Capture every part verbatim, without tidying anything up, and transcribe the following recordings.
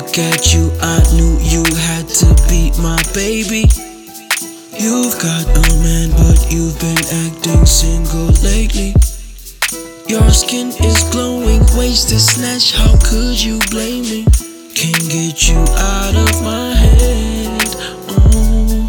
look at you, I knew you had to be my baby. You've got a man, but you've been acting single lately. Your skin is glowing, wasted snatch, how could you blame me? Can't get you out of my head, oh.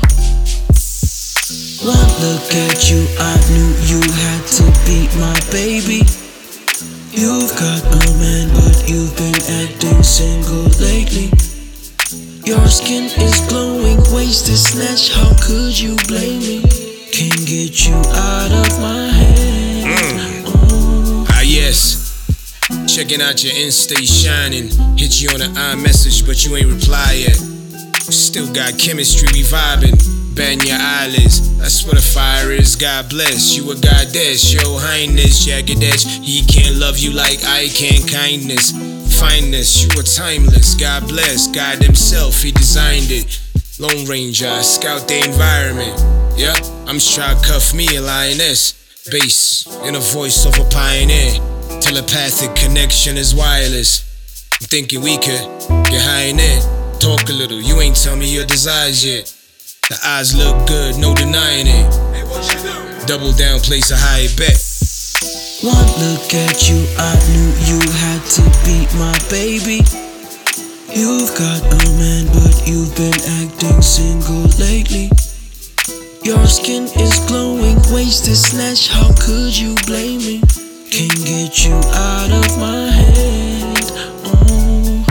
One look at you, I knew you had to be my baby. You've got a man, but you've been acting single lately. Your skin is glowing, wasted snatch, how could you blame me? Can't get you out of my head, mm. oh. Ah yes, checking out your Insta shining. Hit you on an iMessage, but you ain't reply yet. Still got chemistry, we vibing. Bend your eyelids, that's what a fire is. God bless you, a goddess, your highness, jagged edge. He can't love you like I can. Kindness, fineness, you are timeless. God bless, God himself, he designed it. Lone Ranger, I scout the environment. Yeah, I'm just trying to cuff me a lioness. Bass, in a voice of a pioneer. Telepathic connection is wireless. I'm thinking we could get high in it. Talk a little, you ain't tell me your desires yet. The eyes look good, no denying it. Hey, what you do? Double down, place a high bet. One look at you, I knew you had to be my baby. You've got a man, but you've been acting single lately. Your skin is glowing, wasted snatch, how could you blame me? Can't get you out of my head, oh.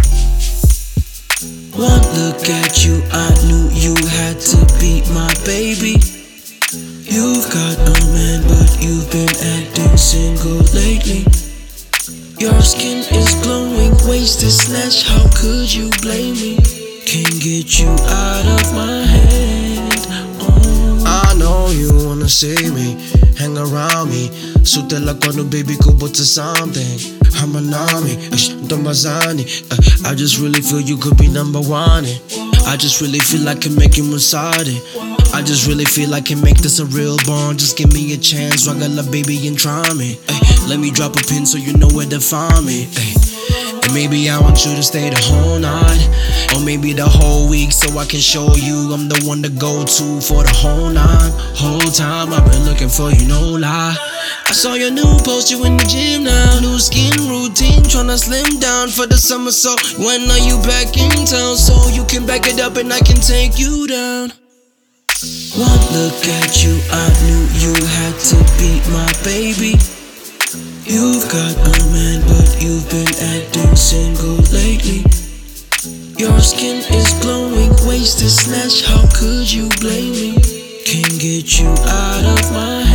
One look at you, I knew you had to be my baby. You've got a man, but you've been acting single lately. Your skin is glowing, wasted snatch, how could you blame me? Can't get you out of my head, oh. I know you wanna see me, hang around me. Sute la kwano baby ko buta something. Hamanami, Dombazani. I just really feel you could be number one. I just really feel I can make you Musadi. I just really feel I can make this a real bond. Just give me a chance, Ragala baby, and try me. Ay, let me drop a pin so you know where to find me. Ay. And maybe I want you to stay the whole night, or maybe the whole week, so I can show you I'm the one to go to for the whole night. Whole time I've been looking for you, no lie. I saw your new post, you in the gym now. New skin routine, tryna slim down for the summer. So when are you back in town? So you can back it up and I can take you down. One look at you, I knew you had to be my baby. You've got a man, but you've been acting single lately. Your skin is glowing, wasted snatch, how could you blame me? Can't get you out of my head.